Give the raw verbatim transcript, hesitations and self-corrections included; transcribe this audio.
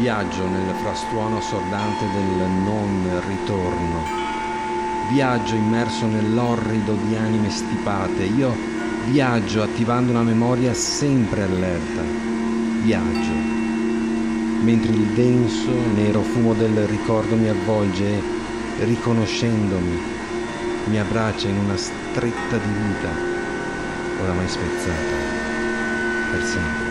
Viaggio nel frastuono assordante del non ritorno. Viaggio immerso nell'orrido di anime stipate. Io viaggio attivando una memoria sempre allerta. Viaggio, mentre il denso, nero fumo del ricordo mi avvolge e, riconoscendomi, mi abbraccia in una stretta di vita, oramai spezzata per sempre.